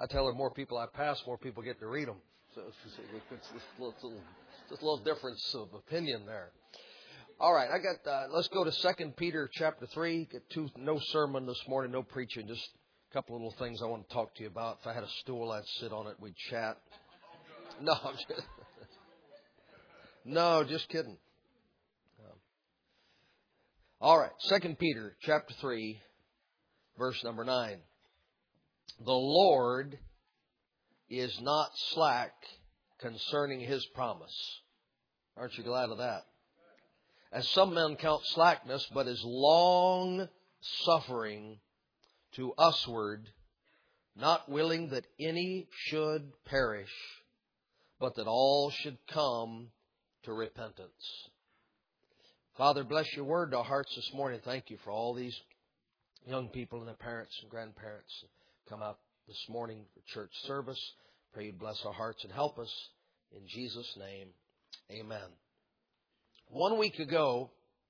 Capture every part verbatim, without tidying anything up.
I tell her more people I pass, more people get to read them. So it's, it's, it's, a little, just a little difference of opinion there. All right, I got. Uh, let's go to Second Peter chapter three. Get two, no sermon this morning, no preaching, just a couple of little things I want to talk to you about. If I had a stool, I'd sit on it. We'd chat. No, I'm just, no, just kidding. Um, all right, Second Peter chapter three, verse number nine. The Lord is not slack concerning His promise. Aren't you glad of that? As some men count slackness, but is long suffering to usward, not willing that any should perish, but that all should come to repentance. Father, bless your word to our hearts this morning. Thank you for all these young people and their parents and grandparents come out this morning for church service. Pray you bless our hearts and help us. In Jesus' name, amen. One week ago,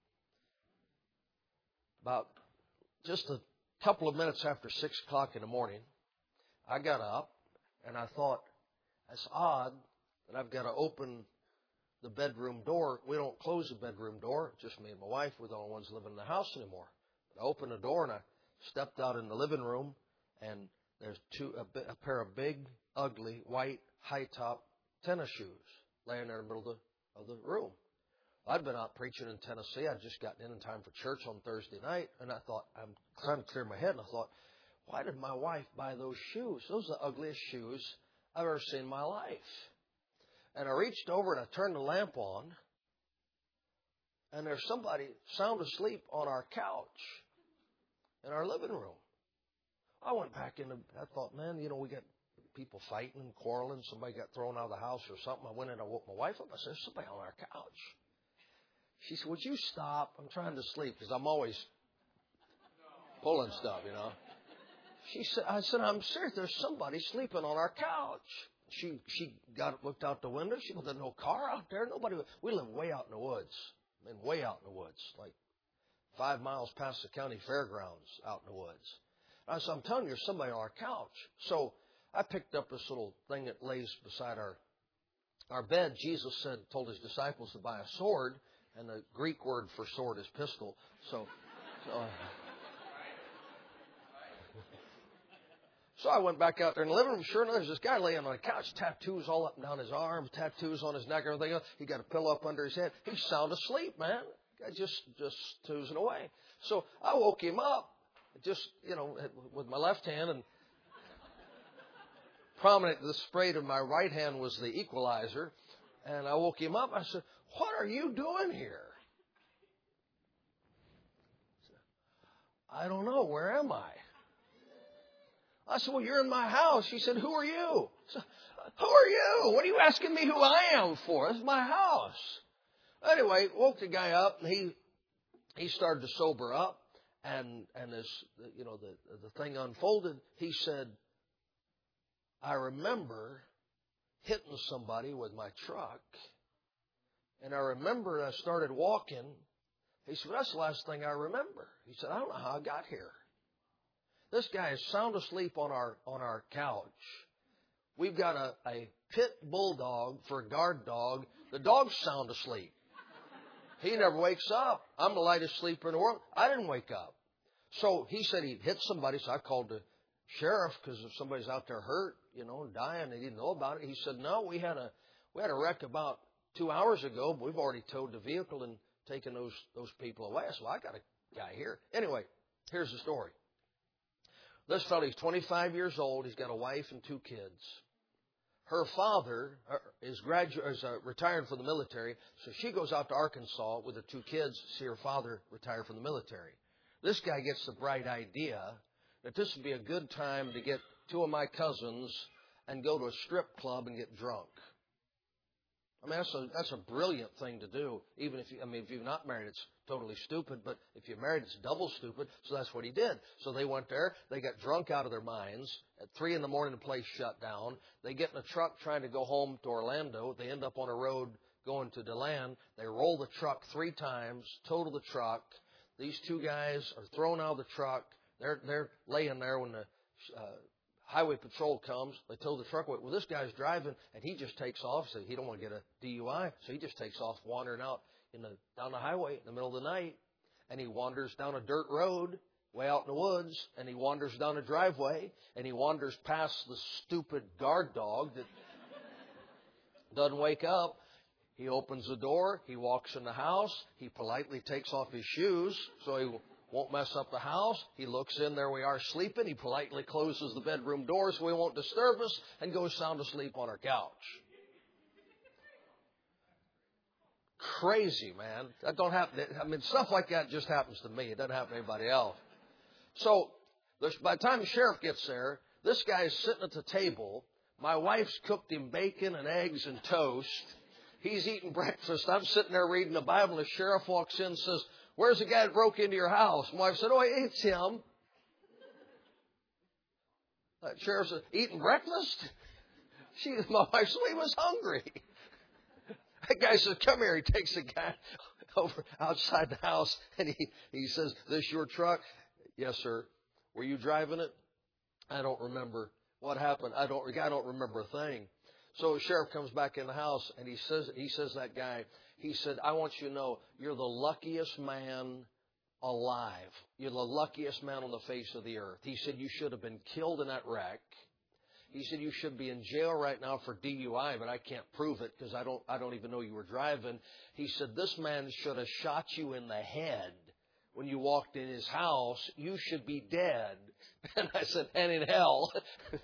about just a couple of minutes after six o'clock in the morning, I got up and I thought, that's odd that I've got to open the bedroom door. We don't close the bedroom door. Just me and my wife. We're the only ones living in the house anymore. But I opened the door and I stepped out in the living room, and there's two a, a pair of big, ugly, white, high-top tennis shoes laying there in the middle of the, of the room. I'd been out preaching in Tennessee. I'd just gotten in in time for church on Thursday night, and I thought, I'm trying to clear my head, and I thought, why did my wife buy those shoes? Those are the ugliest shoes I've ever seen in my life. And I reached over and I turned the lamp on, and there's somebody sound asleep on our couch in our living room. I went back in, I thought, man, you know, we got people fighting and quarreling. Somebody got thrown out of the house or something. I went in and I woke my wife up. I said, there's somebody on our couch. She said, would you stop? I'm trying to sleep because I'm always pulling stuff, you know. She said, I said, I'm serious. There's somebody sleeping on our couch. She she got looked out the window. She said, there's no car out there. Nobody. We live way out in the woods. I mean, way out in the woods, like five miles past the county fairgrounds out in the woods. I said, I'm telling you, there's somebody on our couch. So I picked up this little thing that lays beside our our bed. Jesus said, told his disciples to buy a sword. And the Greek word for sword is pistol. So, so, so I went back out there in the living room. Sure enough, there's this guy laying on the couch, tattoos all up and down his arms, tattoos on his neck, everything else. He got a pillow up under his head. He's sound asleep, man. Guy just just toozing away. So I woke him up, just you know, with my left hand, and prominent the spray to my right hand was the equalizer. And I woke him up. I said, what are you doing here? I don't know. Where am I? I said, well, you're in my house. He said, who are you? I said, who are you? What are you asking me who I am for? This is my house. Anyway, woke the guy up, and he he started to sober up, and and as you know the the thing unfolded, he said, I remember hitting somebody with my truck. And I remember I started walking. He said, that's the last thing I remember. He said, I don't know how I got here. This guy is sound asleep on our on our couch. We've got a, a pit bulldog for a guard dog. The dog's sound asleep. He never wakes up. I'm the lightest sleeper in the world. I didn't wake up. So he said he'd hit somebody, so I called the sheriff because if somebody's out there hurt, you know, dying, they didn't know about it. He said, no, we had a we had a wreck about two hours ago, but we've already towed the vehicle and taken those those people away. I said, well, I got a guy here. Anyway, here's the story. This fellow, he's twenty-five years old. He's got a wife and two kids. Her father is gradu- is uh, retired from the military, so she goes out to Arkansas with her two kids to see her father retire from the military. This guy gets the bright idea that this would be a good time to get two of my cousins and go to a strip club and get drunk. I mean, that's a, that's a brilliant thing to do. Even if you, I mean, if you're not married, it's totally stupid. But if you're married, it's double stupid. So that's what he did. So they went there. They got drunk out of their minds. At three in the morning, the place shut down. They get in a truck trying to go home to Orlando. They end up on a road going to DeLand. They roll the truck three times, total the truck. These two guys are thrown out of the truck. They're they're laying there when the uh, highway patrol comes. They tow the truck away. Well, this guy's driving, and he just takes off. So he don't want to get a D U I, so he just takes off wandering out in the down the highway in the middle of the night. And he wanders down a dirt road way out in the woods, and he wanders down a driveway, and he wanders past the stupid guard dog that doesn't wake up. He opens the door. He walks in the house. He politely takes off his shoes so he won't mess up the house. He looks in. There we are sleeping. He politely closes the bedroom door so he won't disturb us and goes sound asleep on our couch. Crazy, man. That don't happen. I mean, stuff like that just happens to me. It doesn't happen to anybody else. So by the time the sheriff gets there, this guy is sitting at the table. My wife's cooked him bacon and eggs and toast. He's eating breakfast. I'm sitting there reading the Bible. The sheriff walks in and says, "Where's the guy that broke into your house?" My wife said, "Oh, it's him." The sheriff said, "Eating breakfast?" She, my wife said, "He was hungry." That guy says, "Come here." He takes the guy over outside the house, and he, he says, "This your truck?" "Yes, sir." "Were you driving it?" "I don't remember." "What happened?" "I don't, I don't remember a thing." So the sheriff comes back in the house, and he says, he says, that guy, he said, "I want you to know you're the luckiest man alive. You're the luckiest man on the face of the earth." He said, "You should have been killed in that wreck." He said, "You should be in jail right now for D U I, but I can't prove it because I don't, I don't even know you were driving." He said, "This man should have shot you in the head when you walked in his house. You should be dead." And I said, "And in hell."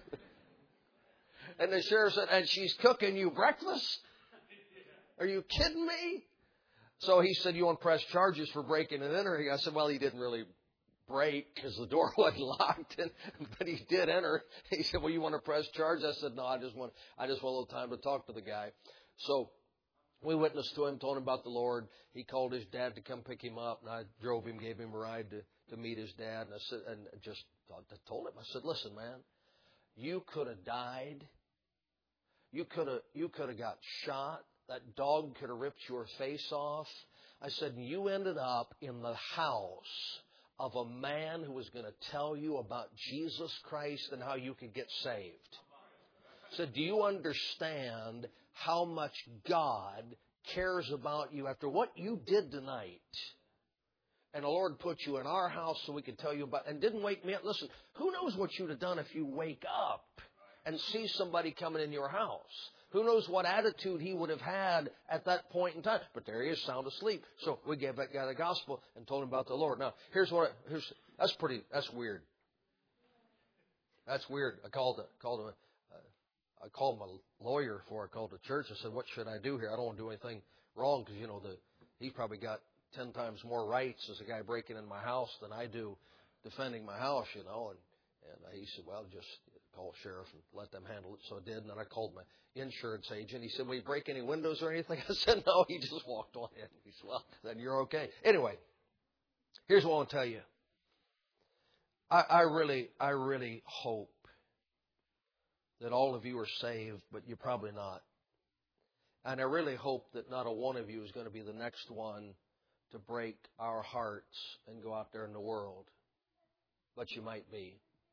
And the sheriff said, "And she's cooking you breakfast? Are you kidding me?" So he said, "You want to press charges for breaking and entering?" I said, "Well, he didn't really break because the door wasn't locked, and, but he did enter." He said, "Well, you want to press charges?" I said, "No, I just want, I just want a little time to talk to the guy." So we witnessed to him, told him about the Lord. He called his dad to come pick him up, and I drove him, gave him a ride to, to meet his dad, and I said, and just I told him, I said, "Listen, man, you could have died. You could have, you could have got shot. That dog could have ripped your face off." I said, "And you ended up in the house of a man who was going to tell you about Jesus Christ and how you could get saved." I said, "Do you understand how much God cares about you after what you did tonight? And the Lord put you in our house so we could tell you about," and didn't wake me up. Listen, who knows what you'd have done if you wake up and see somebody coming in your house? Who knows what attitude he would have had at that point in time? But there he is, sound asleep. So we gave that guy the gospel and told him about the Lord. Now, here's what, I, here's, that's pretty, that's weird. That's weird. I called, called him, uh, I called my lawyer before I called the church. I said, "What should I do here? I don't want to do anything wrong," because, you know, the, he's probably got ten times more rights as a guy breaking in my house than I do defending my house, you know. And, and he said, "Well, just call the sheriff and let them handle it." So I did, and then I called my insurance agent. He said, "Will you break any windows or anything?" I said, "No." He just walked on in. He said, "Well, then you're okay." Anyway, here's what I want to tell you. I, I really, I really hope that all of you are saved, but you're probably not. And I really hope that not a one of you is going to be the next one to break our hearts and go out there in the world. But you might be.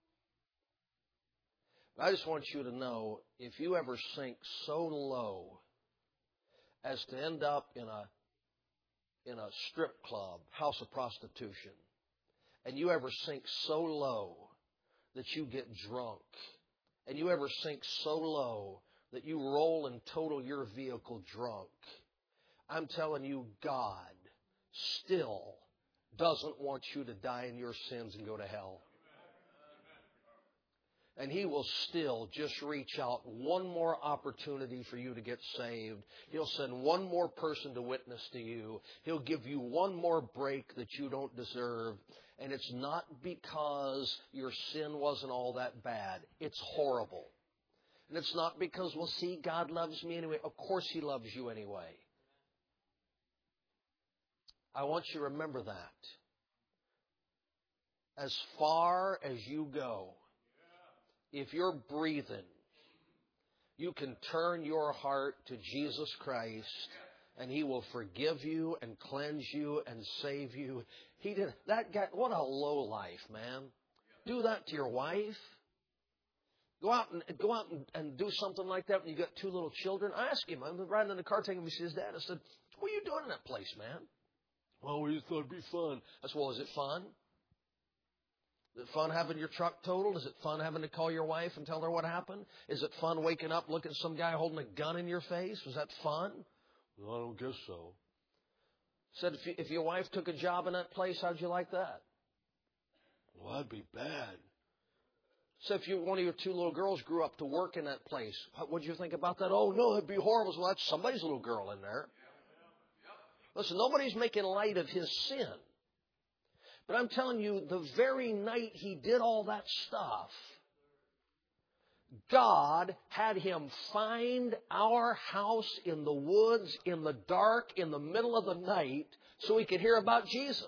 I just want you to know, if you ever sink so low as to end up in a in a strip club, house of prostitution, and you ever sink so low that you get drunk, and you ever sink so low that you roll and total your vehicle drunk, I'm telling you, God still doesn't want you to die in your sins and go to hell. And He will still just reach out one more opportunity for you to get saved. He'll send one more person to witness to you. He'll give you one more break that you don't deserve. And it's not because your sin wasn't all that bad. It's horrible. And it's not because, well, see, God loves me anyway. Of course He loves you anyway. I want you to remember that. As far as you go, if you're breathing, you can turn your heart to Jesus Christ, and He will forgive you and cleanse you and save you. He did that guy. What a low life, man! Do that to your wife. Go out and go out and, and do something like that when you got two little children. I asked him, I'm riding in the car taking him to see his dad. I said, what are you doing in that place, man? Well, we just thought it'd be fun. I said, well, is it fun? Is it fun having your truck totaled? Is it fun having to call your wife and tell her what happened? Is it fun waking up, looking at some guy holding a gun in your face? Was that fun? Well, I don't guess so. Said, if, you, if your wife took a job in that place, how'd you like that? Well, that'd be bad. So if you, one of your two little girls grew up to work in that place, what'd you think about that? Oh, no, that'd be horrible. Well, that's somebody's little girl in there. Listen, nobody's making light of his sin. But I'm telling you, the very night he did all that stuff, God had him find our house in the woods, in the dark, in the middle of the night, so he could hear about Jesus.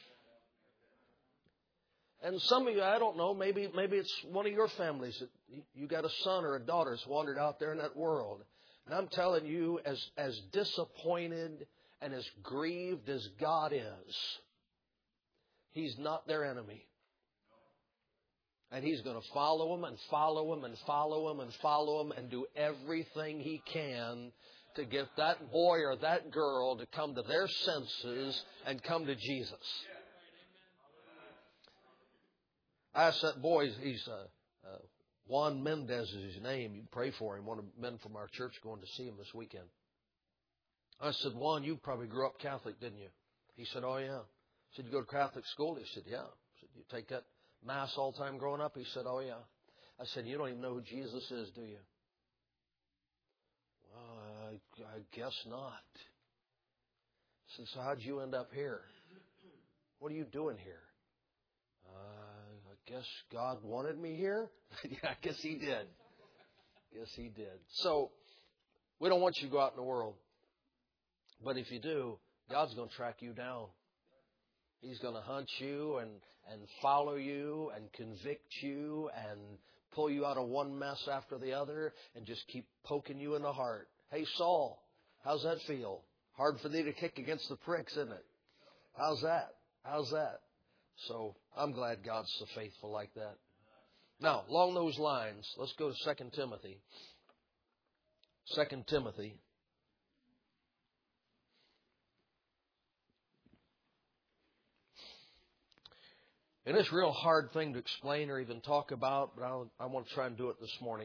And some of you, I don't know, maybe maybe it's one of your families that you got a son or a daughter that's wandered out there in that world. And I'm telling you, as as disappointed and as grieved as God is, He's not their enemy. And He's going to follow them and follow them and follow them and follow them and do everything He can to get that boy or that girl to come to their senses and come to Jesus. I asked that boy, he's uh, uh, Juan Mendez is his name. You can pray for him. One of the men from our church going to see him this weekend. I said, Juan, you probably grew up Catholic, didn't you? He said, oh, yeah. I said, you go to Catholic school? He said, yeah. I said, you take that Mass all the time growing up? He said, oh, yeah. I said, you don't even know who Jesus is, do you? Well, I, I guess not. I said, so how'd you end up here? What are you doing here? Uh, I guess God wanted me here? Yeah, I guess He did. Yes, He did. So, we don't want you to go out in the world. But if you do, God's going to track you down. He's going to hunt you and, and follow you and convict you and pull you out of one mess after the other and just keep poking you in the heart. Hey, Saul, how's that feel? Hard for thee to kick against the pricks, isn't it? How's that? How's that? So I'm glad God's so faithful like that. Now, along those lines, let's go to Second Timothy. Second Timothy. And it's a real hard thing to explain or even talk about, but I'll, I want to try and do it this morning.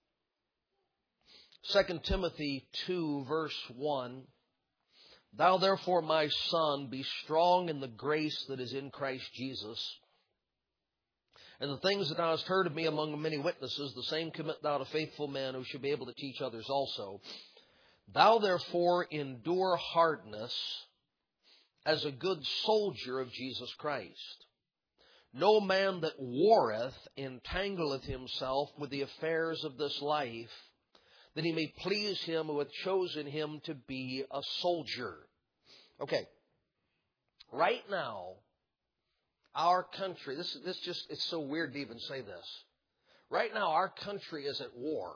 Second Timothy two, verse one. Thou therefore, my son, be strong in the grace that is in Christ Jesus. And the things that thou hast heard of me among many witnesses, the same commit thou to faithful men who should be able to teach others also. Thou therefore endure hardness as a good soldier of Jesus Christ. No man that warreth entangleth himself with the affairs of this life, that he may please him who hath chosen him to be a soldier. Okay. Right now, our country, this, this just, it's so weird to even say this. Right now, our country is at war.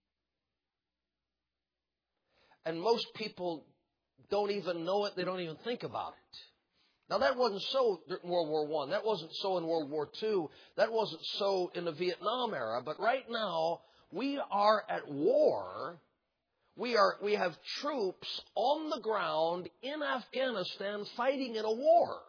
And most people don't even know it. They don't even think about it. Now, that wasn't so in World War One. That wasn't so in World War Two. That wasn't so in the Vietnam era. But right now, we are at war. We are, we have troops on the ground in Afghanistan fighting in a war.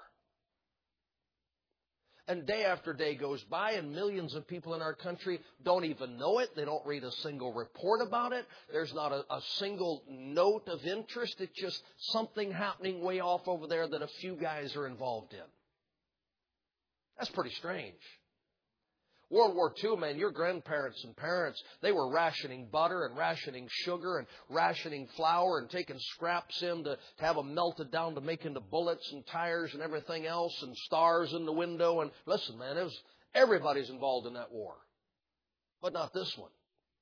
And day after day goes by, and millions of people in our country don't even know it. They don't read a single report about it. There's not a, a single note of interest. It's just something happening way off over there that a few guys are involved in. That's pretty strange. World War Two, man, your grandparents and parents, they were rationing butter and rationing sugar and rationing flour and taking scraps in to, to have them melted down to make into bullets and tires and everything else and stars in the window. And listen, man, it was, everybody's involved in that war. But not this one.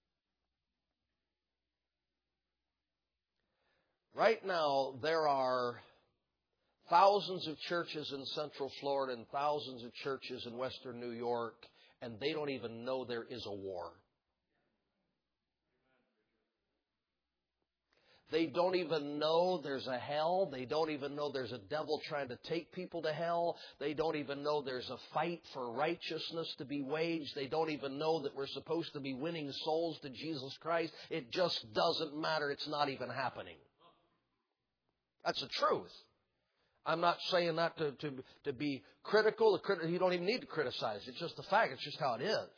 Right now, there are thousands of churches in Central Florida and thousands of churches in Western New York, and they don't even know there is a war. They don't even know there's a hell. They don't even know there's a devil trying to take people to hell. They don't even know there's a fight for righteousness to be waged. They don't even know that we're supposed to be winning souls to Jesus Christ. It just doesn't matter. It's not even happening. That's the truth. I'm not saying that to, to, to be critical. You don't even need to criticize. It's just a fact. It's just how it is.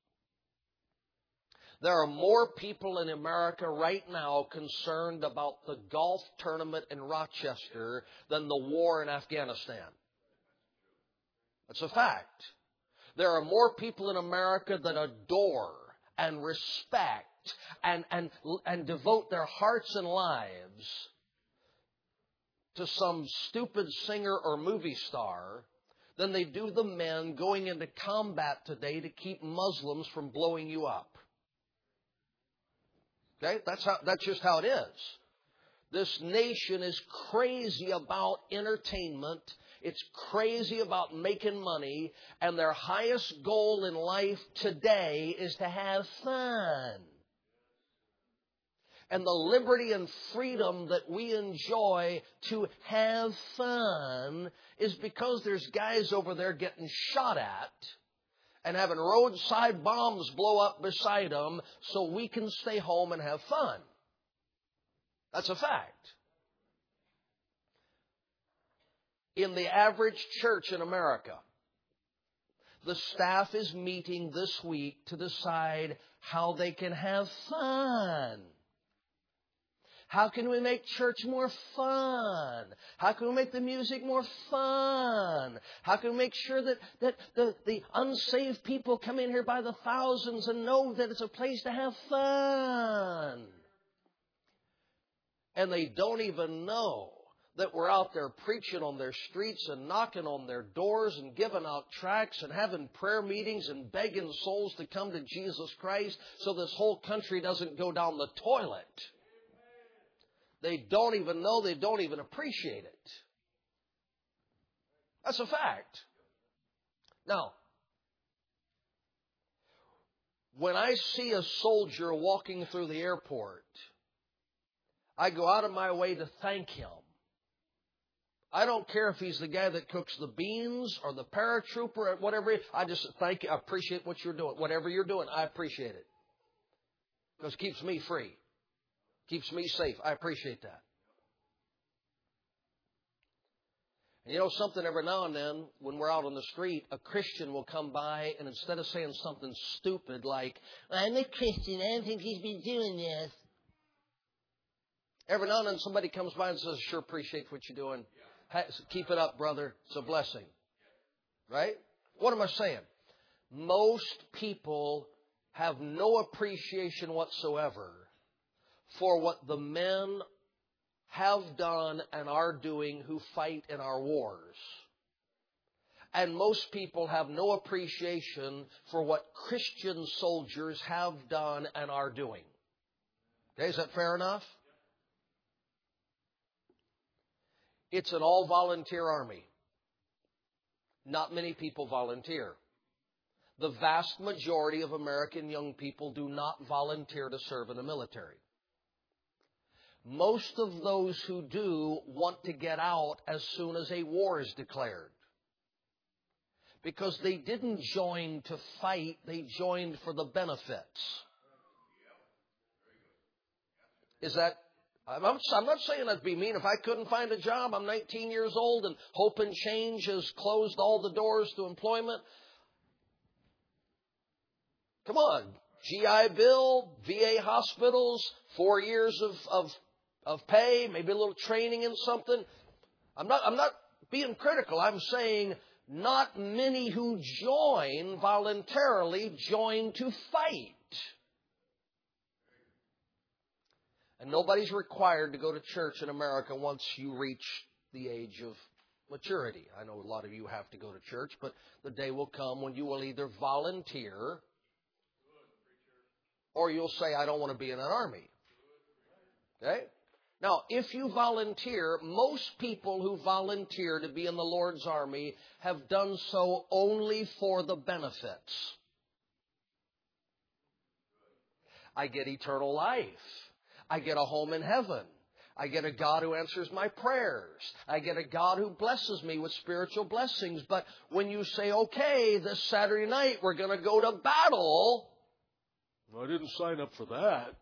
There are more people in America right now concerned about the golf tournament in Rochester than the war in Afghanistan. That's a fact. There are more people in America that adore and respect and, and, and devote their hearts and lives to some stupid singer or movie star than they do the men going into combat today to keep Muslims from blowing you up. Okay? That's how, that's just how it is. This nation is crazy about entertainment. It's crazy about making money. And their highest goal in life today is to have fun. And the liberty and freedom that we enjoy to have fun is because there's guys over there getting shot at and having roadside bombs blow up beside them so we can stay home and have fun. That's a fact. In the average church in America, the staff is meeting this week to decide how they can have fun. How can we make church more fun? How can we make the music more fun? How can we make sure that, that the, the unsaved people come in here by the thousands and know that it's a place to have fun? And they don't even know that we're out there preaching on their streets and knocking on their doors and giving out tracts and having prayer meetings and begging souls to come to Jesus Christ so this whole country doesn't go down the toilet. They don't even know, they don't even appreciate it. That's a fact. Now, when I see a soldier walking through the airport, I go out of my way to thank him. I don't care if he's the guy that cooks the beans or the paratrooper or whatever. I just thank you. I appreciate what you're doing. Whatever you're doing, I appreciate it. Because it keeps me free. Keeps me safe. I appreciate that. And you know something, every now and then, when we're out on the street, a Christian will come by, and instead of saying something stupid like, I'm a Christian, I don't think he's been doing this. Every now and then somebody comes by and says, sure appreciate what you're doing. Keep it up, brother. It's a blessing. Right? What am I saying? Most people have no appreciation whatsoever for what the men have done and are doing who fight in our wars. And most people have no appreciation for what Christian soldiers have done and are doing. Okay, is that fair enough? It's an all-volunteer army. Not many people volunteer. The vast majority of American young people do not volunteer to serve in the military. Most of those who do want to get out as soon as a war is declared. Because they didn't join to fight, they joined for the benefits. Is that, I'm not, I'm not saying that to be mean. If I couldn't find a job, I'm nineteen years old and Hope and Change has closed all the doors to employment. Come on, G I Bill, V A hospitals, four years of, of of pay, maybe a little training in something. I'm not, I'm not being critical. I'm saying not many who join voluntarily join to fight. And nobody's required to go to church in America once you reach the age of maturity. I know a lot of you have to go to church, but the day will come when you will either volunteer or you'll say, I don't want to be in an army. Okay? Now, if you volunteer, most people who volunteer to be in the Lord's army have done so only for the benefits. I get eternal life. I get a home in heaven. I get a God who answers my prayers. I get a God who blesses me with spiritual blessings. But when you say, okay, this Saturday night we're going to go to battle, I didn't sign up for that.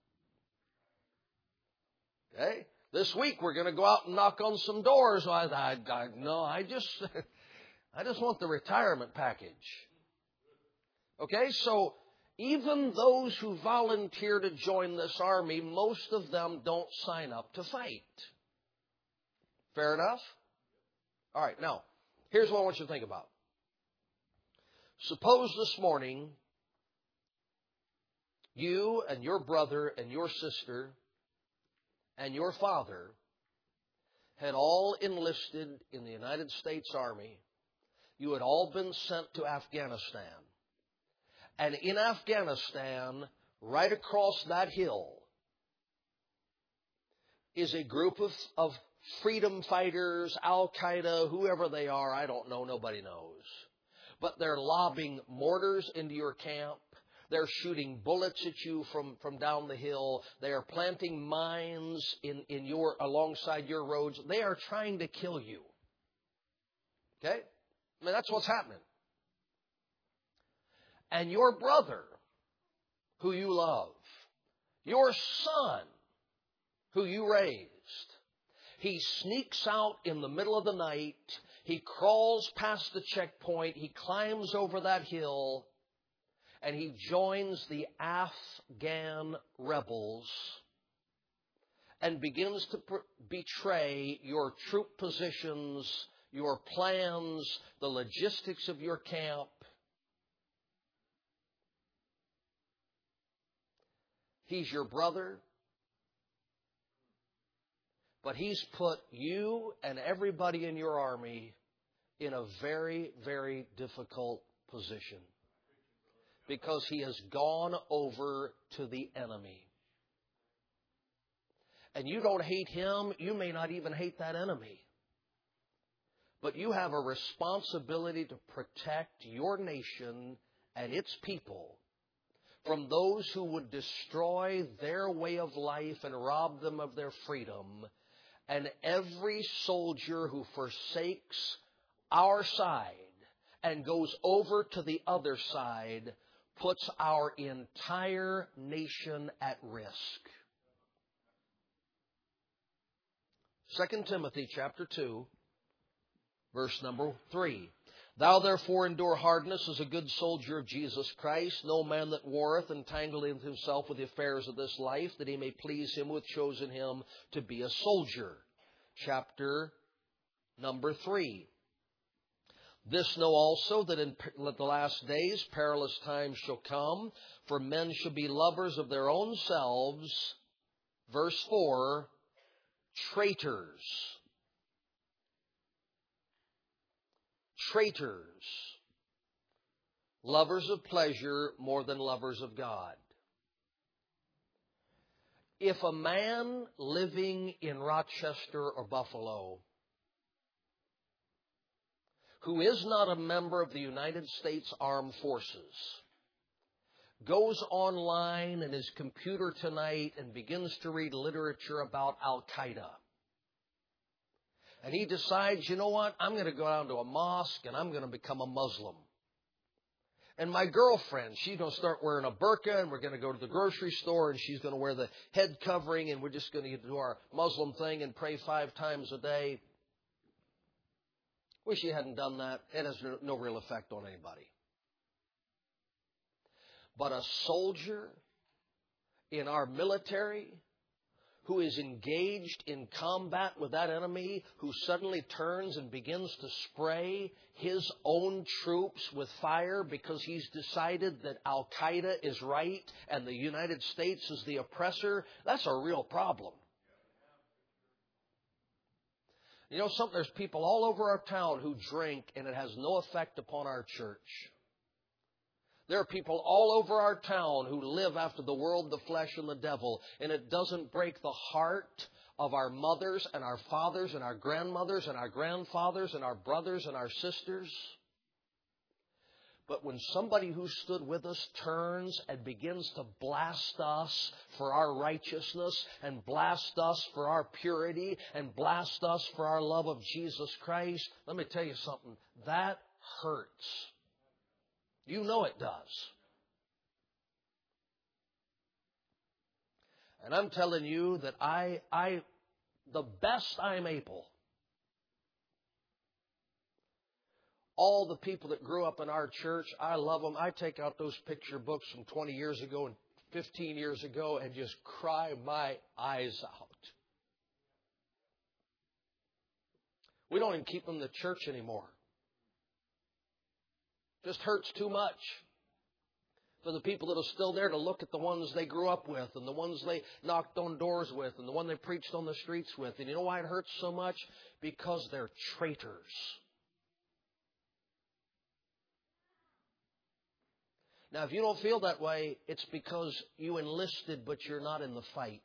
Okay? This week we're going to go out and knock on some doors. I, I, I, no, I just, I just want the retirement package. Okay, so even those who volunteer to join this army, most of them don't sign up to fight. Fair enough? All right, now, here's what I want you to think about. Suppose this morning, you and your brother and your sister and your father had all enlisted in the United States Army. You had all been sent to Afghanistan. And in Afghanistan, right across that hill, is a group of, of freedom fighters, Al-Qaeda, whoever they are, I don't know, nobody knows. But they're lobbing mortars into your camp. They're shooting bullets at you from, from down the hill. They are planting mines in, in your alongside your roads. They are trying to kill you. Okay? I mean, that's what's happening. And your brother, who you love, your son, who you raised, he sneaks out in the middle of the night. He crawls past the checkpoint. He climbs over that hill. And he joins the Afghan rebels and begins to pr- betray your troop positions, your plans, the logistics of your camp. He's your brother, but he's put you and everybody in your army in a very, very difficult position because he has gone over to the enemy. And you don't hate him. You may not even hate that enemy. But you have a responsibility to protect your nation and its people from those who would destroy their way of life and rob them of their freedom. And every soldier who forsakes our side and goes over to the other side puts our entire nation at risk. Second Timothy chapter two, verse number three. Thou therefore endure hardness as a good soldier of Jesus Christ. No man that warreth entangleth himself with the affairs of this life, that he may please him who hath chosen him to be a soldier. Chapter number three. This know also, that in the last days perilous times shall come, for men shall be lovers of their own selves. Verse four, traitors. Traitors, lovers of pleasure more than lovers of God. If a man living in Rochester or Buffalo, who is not a member of the United States Armed Forces, goes online in his computer tonight and begins to read literature about Al-Qaeda, and he decides, you know what, I'm going to go down to a mosque and I'm going to become a Muslim. And my girlfriend, she's going to start wearing a burqa, and we're going to go to the grocery store, and she's going to wear the head covering, and we're just going to do our Muslim thing and pray five times a day. Wish he hadn't done that. It has no, no real effect on anybody. But a soldier in our military who is engaged in combat with that enemy, who suddenly turns and begins to spray his own troops with fire because he's decided that Al-Qaeda is right and the United States is the oppressor, that's a real problem. You know something? There's people all over our town who drink, and it has no effect upon our church. There are people all over our town who live after the world, the flesh, and the devil, and it doesn't break the heart of our mothers and our fathers and our grandmothers and our grandfathers and our brothers and our sisters. But when somebody who stood with us turns and begins to blast us for our righteousness and blast us for our purity and blast us for our love of Jesus Christ, let me tell you something, that hurts. You know it does. And I'm telling you that I, I, the best I'm able, all the people that grew up in our church, I love them. I take out those picture books from twenty years ago and fifteen years ago and just cry my eyes out. We don't even keep them in the church anymore. Just hurts too much for the people that are still there to look at the ones they grew up with and the ones they knocked on doors with and the one they preached on the streets with. And you know why it hurts so much? Because they're traitors. Now, if you don't feel that way, it's because you enlisted, but you're not in the fight.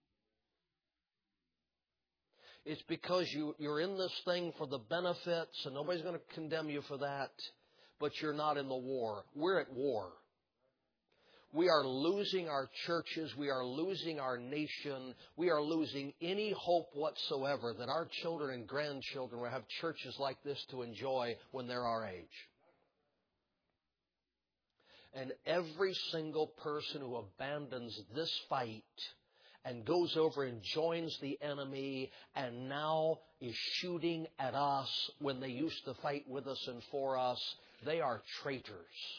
It's because you, you're in this thing for the benefits, and nobody's going to condemn you for that, but you're not in the war. We're at war. We are losing our churches. We are losing our nation. We are losing any hope whatsoever that our children and grandchildren will have churches like this to enjoy when they're our age. And every single person who abandons this fight and goes over and joins the enemy and now is shooting at us when they used to fight with us and for us, they are traitors.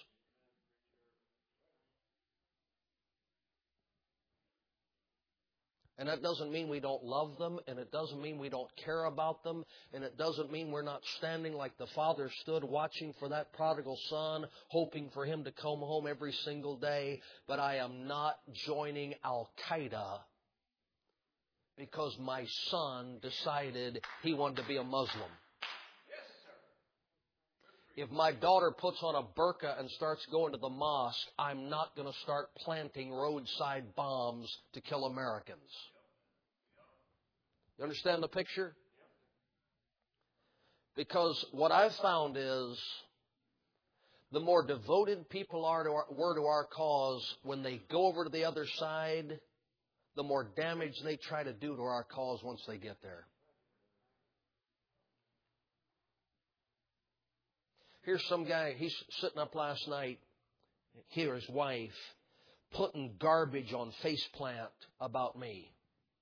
And that doesn't mean we don't love them, and it doesn't mean we don't care about them, and it doesn't mean we're not standing like the Father stood watching for that prodigal son, hoping for him to come home every single day. But I am not joining Al-Qaeda because my son decided he wanted to be a Muslim. If my daughter puts on a burqa and starts going to the mosque, I'm not going to start planting roadside bombs to kill Americans. You understand the picture? Because what I've found is the more devoted people are to our, were to our cause, when they go over to the other side, the more damage they try to do to our cause once they get there. Here's some guy, he's sitting up last night, he or his wife, putting garbage on Faceplant about me.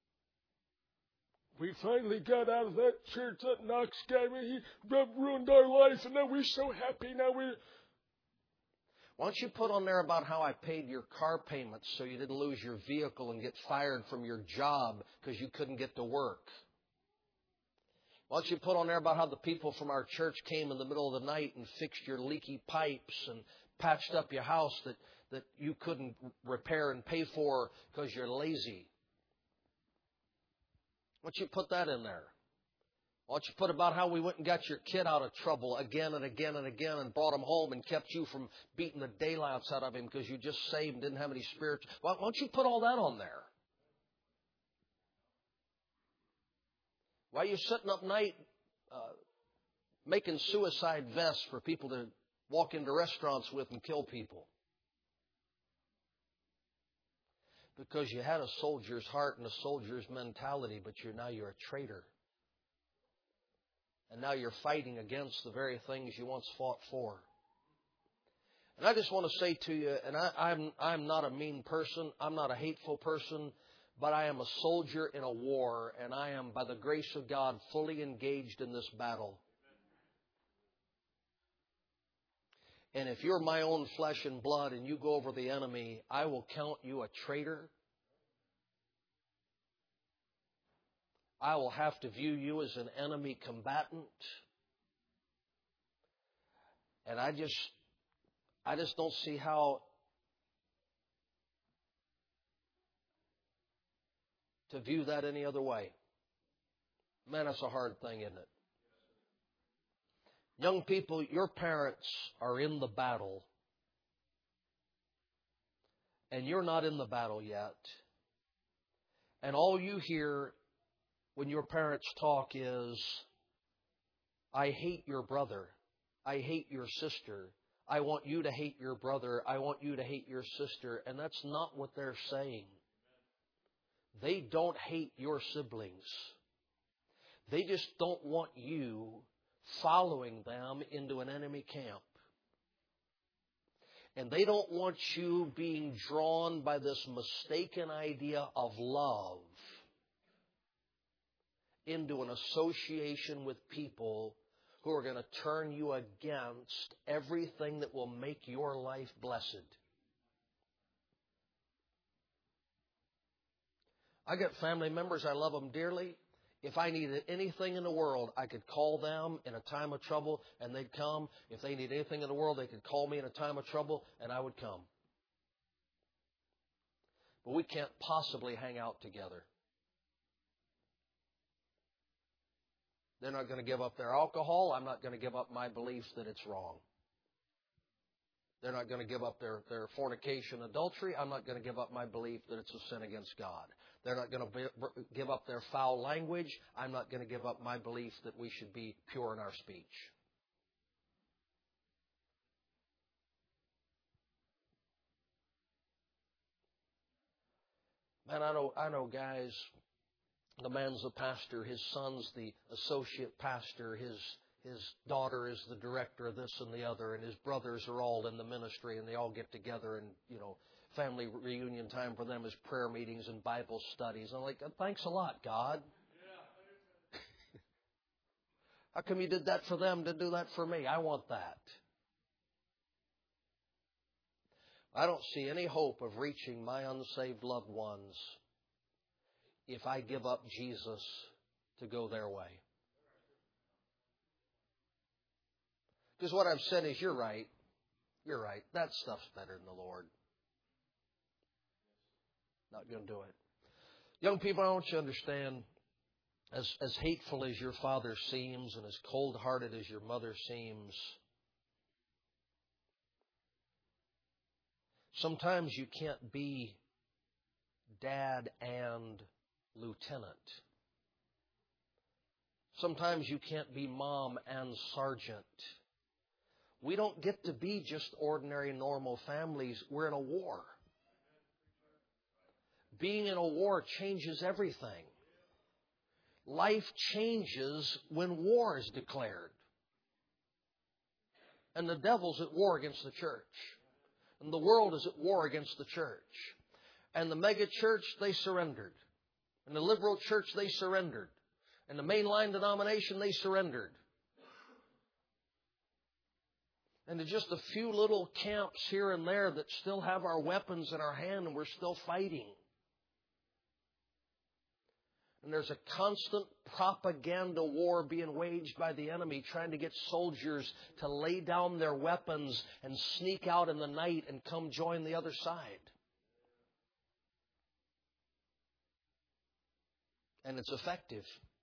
We finally got out of that church that Knox gave me. He ruined our life, and now we're so happy. Now we're... Why don't you put on there about how I paid your car payments so you didn't lose your vehicle and get fired from your job because you couldn't get to work? Why don't you put on there about how the people from our church came in the middle of the night and fixed your leaky pipes and patched up your house that, that you couldn't repair and pay for because you're lazy? Why don't you put that in there? Why don't you put about how we went and got your kid out of trouble again and again and again and brought him home and kept you from beating the daylights out of him because you just saved and didn't have any spiritual... Why don't you put all that on there? Why are you sitting up night uh, making suicide vests for people to walk into restaurants with and kill people? Because you had a soldier's heart and a soldier's mentality, but you're now you're a traitor. And now you're fighting against the very things you once fought for. And I just want to say to you, and I, I'm, I'm not a mean person, I'm not a hateful person, but I am a soldier in a war, and I am, by the grace of God, fully engaged in this battle. And if you're my own flesh and blood and you go over the enemy, I will count you a traitor. I will have to view you as an enemy combatant. And I just, I just don't see how to view that any other way. Man, that's a hard thing, isn't it? Young people, your parents are in the battle. And you're not in the battle yet. And all you hear when your parents talk is, I hate your brother. I hate your sister. I want you to hate your brother. I want you to hate your sister. And that's not what they're saying. They don't hate your siblings. They just don't want you following them into an enemy camp. And they don't want you being drawn by this mistaken idea of love into an association with people who are going to turn you against everything that will make your life blessed. I got family members, I love them dearly. If I needed anything in the world, I could call them in a time of trouble and they'd come. If they need anything in the world, they could call me in a time of trouble and I would come. But we can't possibly hang out together. They're not going to give up their alcohol. I'm not going to give up my belief that it's wrong. They're not going to give up their, their fornication, adultery. I'm not going to give up my belief that it's a sin against God. They're not going to be, give up their foul language. I'm not going to give up my belief that we should be pure in our speech. Man, I know, I know guys, the man's the pastor, his son's the associate pastor, his His daughter is the director of this and the other, and his brothers are all in the ministry, and they all get together, and, you know, family reunion time for them is prayer meetings and Bible studies. I'm like, thanks a lot, God. How come you did that for them to do that for me? I want that. I don't see any hope of reaching my unsaved loved ones if I give up Jesus to go their way. Because what I've said is, you're right. You're right. That stuff's better than the Lord. Not going to do it. Young people, I want you to understand, as, as hateful as your father seems and as cold-hearted as your mother seems, sometimes you can't be dad and lieutenant. Sometimes you can't be mom and sergeant. We don't get to be just ordinary, normal families. We're in a war. Being in a war changes everything. Life changes when war is declared. And the devil's at war against the church. And the world is at war against the church. And the mega church, they surrendered. And the liberal church, they surrendered. And the mainline denomination, they surrendered. And to just a few little camps here and there that still have our weapons in our hand and we're still fighting. And there's a constant propaganda war being waged by the enemy, trying to get soldiers to lay down their weapons and sneak out in the night and come join the other side. And it's effective.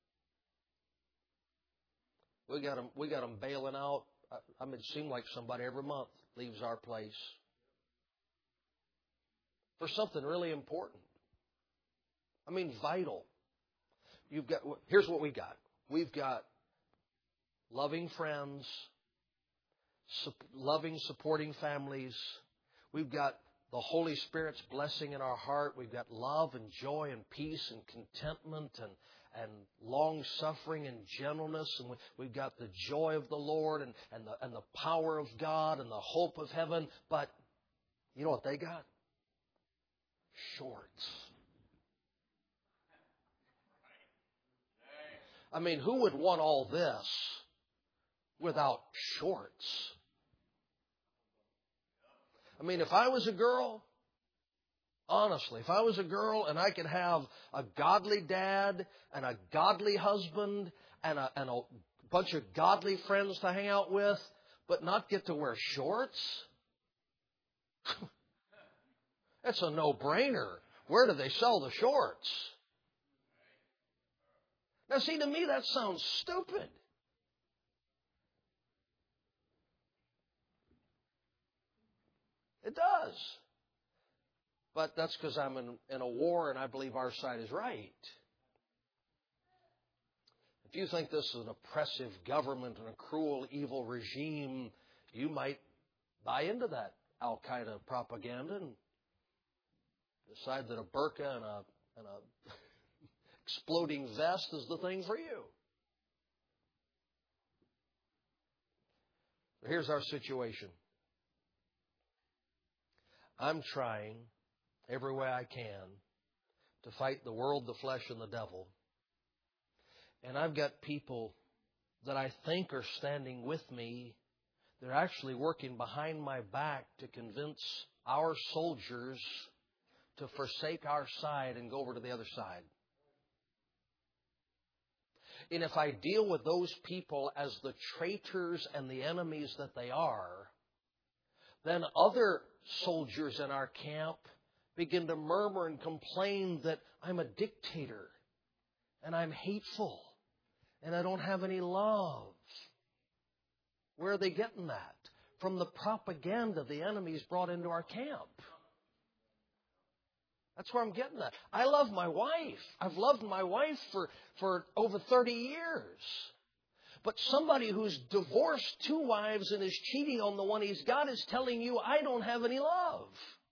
We got them, we got them bailing out. I mean, it seems like somebody every month leaves our place for something really important. I mean, vital. You've got, here's what we got. We've got loving friends, su- loving, supporting families. We've got the Holy Spirit's blessing in our heart. We've got love and joy and peace and contentment and and long-suffering and gentleness, and we've got the joy of the Lord and, and, the, and the power of God and the hope of heaven. But you know what they got? Shorts. I mean, who would want all this without shorts? I mean, if I was a girl, honestly, if I was a girl and I could have a godly dad and a godly husband and a, and a bunch of godly friends to hang out with, but not get to wear shorts, that's a no-brainer. Where do they sell the shorts? Now, see, to me, that sounds stupid. It does. But that's because I'm in, in a war and I believe our side is right. If you think this is an oppressive government and a cruel, evil regime, you might buy into that Al-Qaeda propaganda and decide that a burqa and a, and a exploding vest is the thing for you. So here's our situation. I'm trying every way I can to fight the world, the flesh, and the devil. And I've got people that I think are standing with me. They're actually working behind my back to convince our soldiers to forsake our side and go over to the other side. And if I deal with those people as the traitors and the enemies that they are, then other soldiers in our camp begin to murmur and complain that I'm a dictator and I'm hateful and I don't have any love. Where are they getting that? From the propaganda the enemy's brought into our camp. That's where I'm getting that. I love my wife. I've loved my wife for, for over thirty years. But somebody who's divorced two wives and is cheating on the one he's got is telling you, I don't have any love.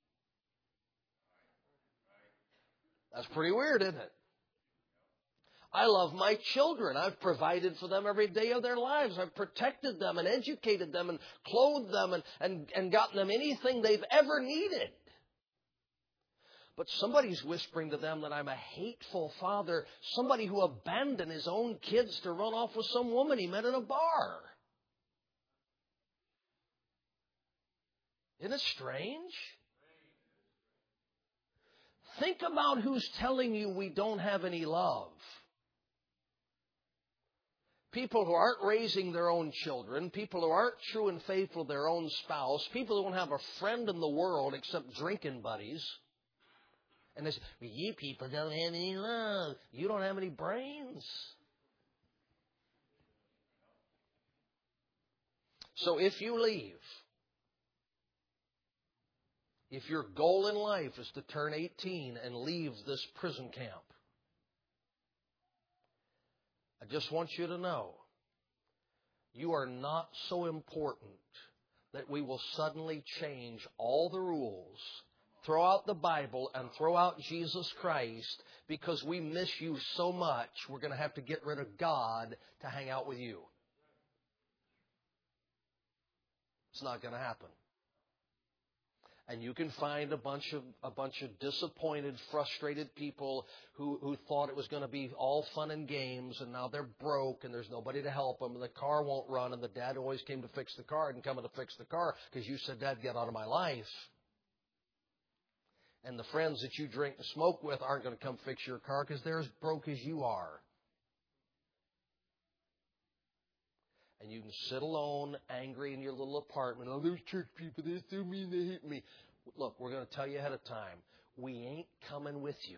That's pretty weird, isn't it? I love my children. I've provided for them every day of their lives. I've protected them and educated them and clothed them and, and, and gotten them anything they've ever needed. But somebody's whispering to them that I'm a hateful father, somebody who abandoned his own kids to run off with some woman he met in a bar. Isn't it strange? Think about who's telling you we don't have any love. People who aren't raising their own children, people who aren't true and faithful to their own spouse, people who don't have a friend in the world except drinking buddies. And they say, well, you people don't have any love. You don't have any brains. So if you leave, if your goal in life is to turn eighteen and leave this prison camp, I just want you to know, you are not so important that we will suddenly change all the rules, throw out the Bible, and throw out Jesus Christ because we miss you so much, we're going to have to get rid of God to hang out with you. It's not going to happen. And you can find a bunch of a bunch of disappointed, frustrated people who, who thought it was going to be all fun and games, and now they're broke, and there's nobody to help them, and the car won't run, and the dad always came to fix the car and coming to fix the car because you said, Dad, get out of my life. And the friends that you drink and smoke with aren't going to come fix your car because they're as broke as you are. And you can sit alone, angry in your little apartment. Oh, those church people, they still mean they hate me. Look, we're going to tell you ahead of time. We ain't coming with you.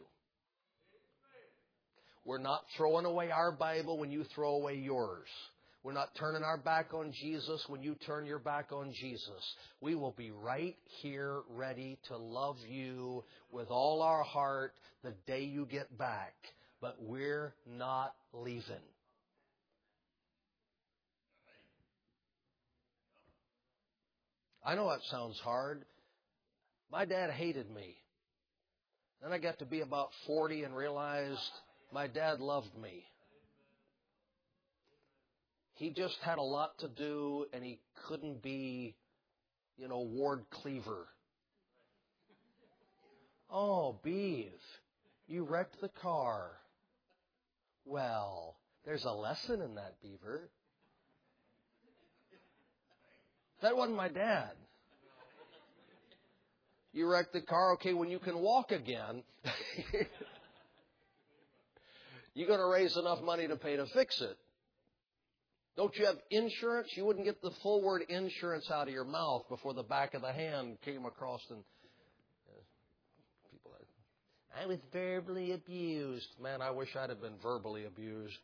We're not throwing away our Bible when you throw away yours. We're not turning our back on Jesus when you turn your back on Jesus. We will be right here ready to love you with all our heart the day you get back. But we're not leaving. I know that sounds hard. My dad hated me. Then I got to be about forty and realized my dad loved me. He just had a lot to do, and he couldn't be, you know, Ward Cleaver. Oh, Beeve, you wrecked the car. Well, there's a lesson in that, Beaver. That wasn't my dad. You wrecked the car, okay, when you can walk again, you're going to raise enough money to pay to fix it. Don't you have insurance? You wouldn't get the full word insurance out of your mouth before the back of the hand came across. And uh, people are, I was verbally abused. Man, I wish I'd have been verbally abused.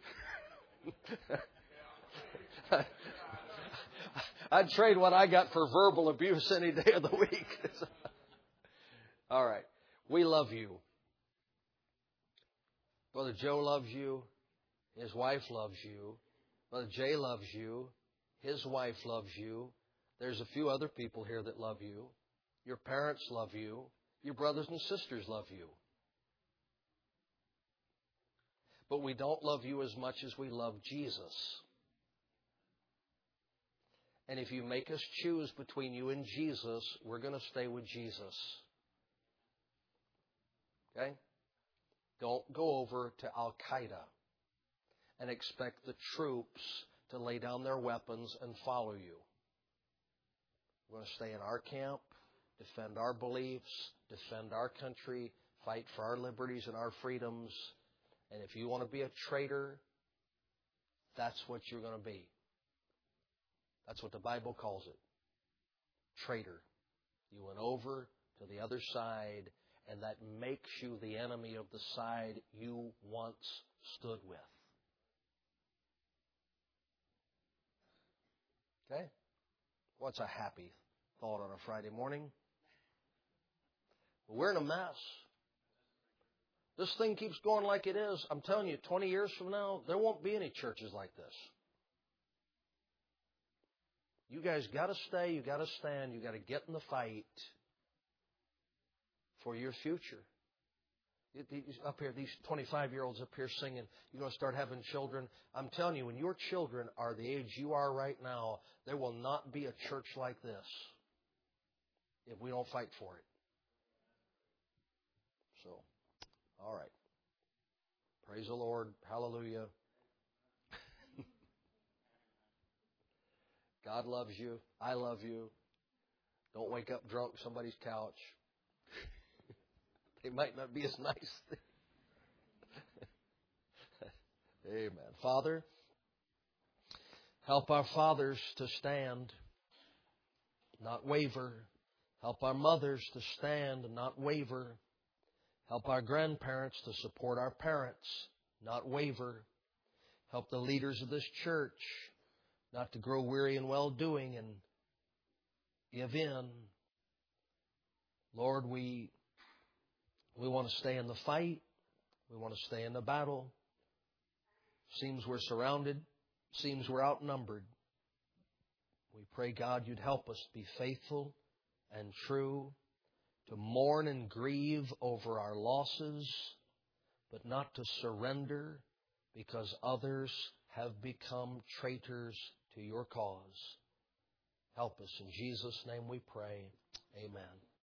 I'd trade what I got for verbal abuse any day of the week. All right. We love you. Brother Joe loves you. His wife loves you. Brother Jay loves you. His wife loves you. There's a few other people here that love you. Your parents love you. Your brothers and sisters love you. But we don't love you as much as we love Jesus. And if you make us choose between you and Jesus, we're going to stay with Jesus. Okay? Don't go over to Al-Qaeda and expect the troops to lay down their weapons and follow you. We're going to stay in our camp, defend our beliefs, defend our country, fight for our liberties and our freedoms. And if you want to be a traitor, that's what you're going to be. That's what the Bible calls it. Traitor. You went over to the other side, and that makes you the enemy of the side you once stood with. Okay? What's a happy thought on a Friday morning? We're in a mess. This thing keeps going like it is. I'm telling you, twenty years from now, there won't be any churches like this. You guys got to stay. You got to stand. You got to get in the fight for your future. Up here, these twenty-five-year-olds up here singing, you're going to start having children. I'm telling you, when your children are the age you are right now, there will not be a church like this if we don't fight for it. So, all right. Praise the Lord. Hallelujah. God loves you. I love you. Don't wake up drunk somebody's couch. They might not be as nice. Amen. Father, help our fathers to stand, not waver. Help our mothers to stand and not waver. Help our grandparents to support our parents, not waver. Help the leaders of this church not to grow weary in well-doing and give in. Lord, we, we want to stay in the fight. We want to stay in the battle. Seems we're surrounded. Seems we're outnumbered. We pray, God, you'd help us be faithful and true, to mourn and grieve over our losses, but not to surrender because others have become traitors to your cause. Help us. In Jesus' name we pray. Amen.